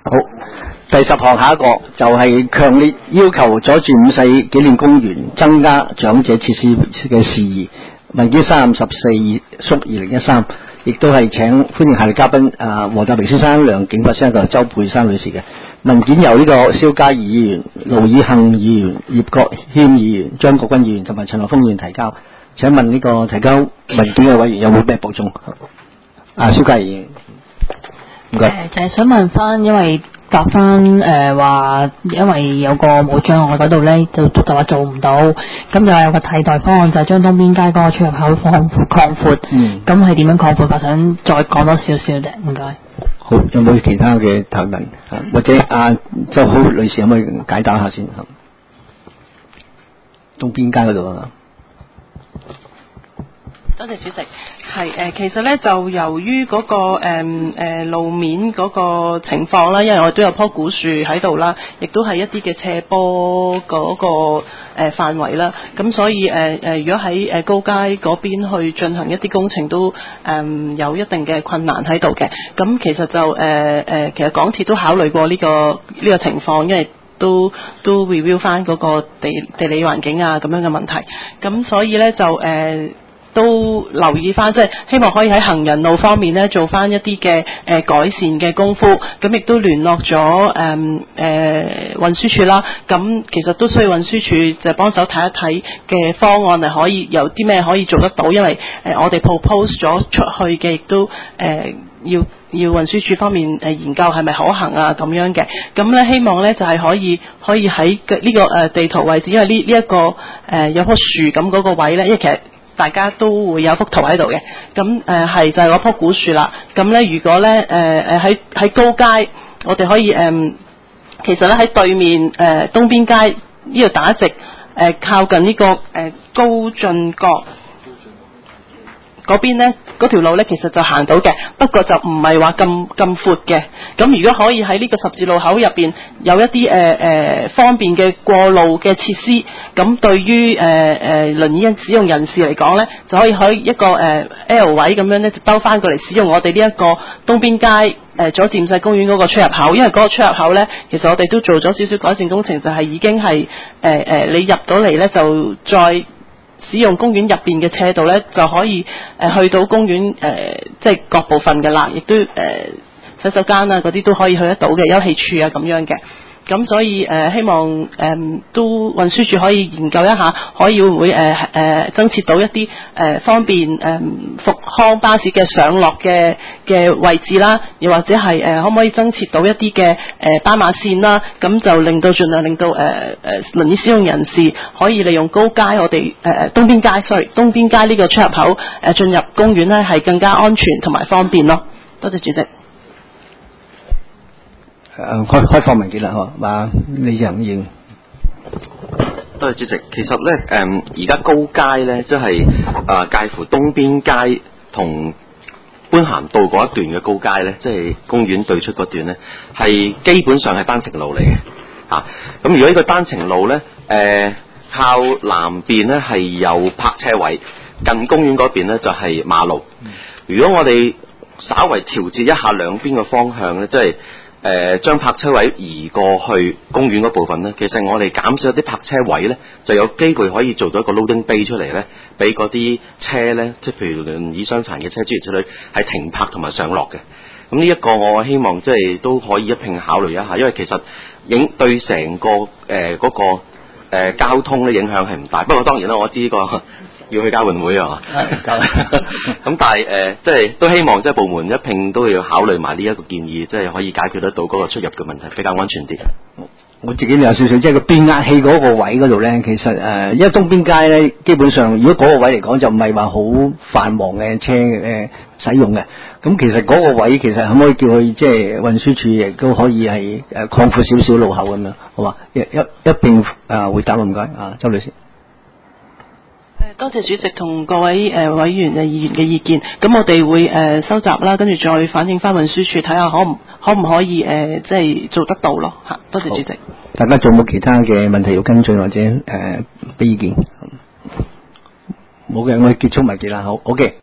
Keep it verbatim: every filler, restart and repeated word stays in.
好，第十項下一個就係強烈要求佐治五世紀念公園增加長者設施嘅事宜。文件三十四縮二零一三，亦都係請歡迎下列嘉賓啊，黃達明先生、梁景發先生同周佩珊女士嘅文件由呢個蕭嘉怡議員、盧以幸議員、葉國謙議員、張國軍議員同埋陳樂峰議員提交。請問呢個提交文件嘅委員有冇咩補充？啊，蕭嘉怡議員，唔該。 誒，就係想問翻，因為答翻誒話，因為有個冇障礙嗰度咧，就就話做唔到，咁就係有個替代方案，就係將東邊街嗰個出入口放擴闊。嗯。咁係點樣擴闊？我想再講多少少啫，唔該。 好，有冇其他嘅提問？或者阿周好女士可唔可以解答下先？東邊街嗰度啊？ 多謝主席。係誒、呃，其實咧就由於嗰、那個誒誒、呃、路面嗰個情況啦，因為我都有棵古樹喺度啦，亦都係一啲嘅斜坡嗰、那個誒、呃、範圍啦，咁所以誒誒、呃，如果喺誒高街嗰邊去進行一啲工程都誒、呃、有一定嘅困難喺度嘅。咁其實就誒誒、呃，其實港鐵都考慮過呢、這個呢、這個情況，因為都都 review 翻嗰個地地理環境啊咁樣嘅問題，咁所以咧就誒。呃都留意翻，即係希望可以喺行人路方面咧做翻一啲嘅誒改善嘅功夫，咁亦都聯絡咗誒誒運輸署啦。咁其實都需要運輸署就幫手睇一睇嘅方案係可以有啲咩可以做得到，因為誒、呃、我哋 propose 咗出去嘅，亦都誒、呃、要要運輸署方面誒研究係咪可行啊咁樣嘅。咁咧希望咧就係、是、可以可以喺呢個誒地圖位置，因為呢呢一個誒、呃、有棵樹咁嗰個位咧，因為其實大家都會有幅圖喺度嘅，咁誒係就係嗰棵古樹啦。咁咧如果咧誒誒喺喺高街，我哋可以誒、呃，其實咧喺對面誒、呃、東邊街呢度打直誒、呃、靠近呢、這個誒、呃、高進角嗰邊咧，嗰條路咧其實就行到嘅，不過就唔係話咁咁闊嘅。咁如果可以喺呢個十字路口入邊有一啲誒誒方便嘅過路嘅設施，咁對於誒誒輪椅使用人士嚟講咧，就可以喺一個誒、呃、L 位咁樣咧，就兜翻過嚟使用我哋呢一個東邊街誒佐治五世公園嗰個出入口，因為嗰個出入口咧，其實我哋都做咗少少改善工程，就係、是、已經係誒誒你入到嚟咧就再使用公園入邊嘅斜道咧，就可以誒、呃、去到公園誒、呃、即係各部分嘅啦，亦都誒、呃、洗手間啊嗰啲都可以去得到嘅，休憩處啊咁樣嘅。咁所以誒、呃、希望誒、呃、都運輸署可以研究一下，可以會唔會誒誒、呃、增設到一啲誒、呃、方便誒復康巴士嘅上落嘅嘅位置啦，又或者係誒、呃、可唔可以增設到一啲嘅誒斑馬線啦？咁就令到盡量令到誒誒輪椅使用人士可以利用高街我哋誒、呃、東邊街 sorry 東邊街呢個出入口誒進入公園咧係更加安全同埋方便咯。多謝主席。 誒開開放文件啦，嗬，嘛李仁英。 多謝主席。其實咧，誒而家高街咧，即係啊介乎東邊街同般咸道嗰一段嘅高街咧，即係公園對出嗰段咧，係基本上係單程路嚟嘅嚇。咁、啊、如果呢個單程路咧，誒、呃、靠南邊咧係有泊車位，近公園嗰邊咧就係、是、馬路。如果我哋稍為調節一下兩邊嘅方向咧，即係誒將泊車位移過去公園嗰部分呢，其實我哋減少一啲泊車位呢，就有機會可以做到一個 loading bay 出嚟呢，俾嗰啲車呢，即係譬如輪椅傷殘嘅車諸如此類，係停泊同埋上落嘅。咁呢一個我希望即係都可以一併考慮一下，因為其實影對成個誒嗰、呃嗰個、呃、交通咧影響係唔大。不過當然啦，我知呢、呢個。要去交換會啊！咁但係誒、呃，即係都希望即係部門一併都要考慮埋呢一個建議，即係可以解決得到嗰個出入嘅問題，比較安全啲。 我自己有少少，即係個變壓器嗰個位嗰度咧，其實誒、呃，因為東邊街咧，基本上如果嗰個位嚟講就唔係話好繁忙嘅車誒、呃、使用嘅。咁其實嗰個位其實可唔可以叫佢即係運輸署亦都可以係誒擴闊少少路口咁樣，好嘛？一一一併誒回答唔該啊，周女士。 多謝主席同各位誒、呃、委員嘅議員嘅意見，咁我哋會誒、呃、收集啦，跟住再反映翻運輸署睇下可唔可唔可以誒、呃、即係做得到咯嚇。多謝主席。 大家仲有冇其他嘅問題要跟進或者誒俾、呃、意見？冇嘅，我哋結束文件啦。好，OK。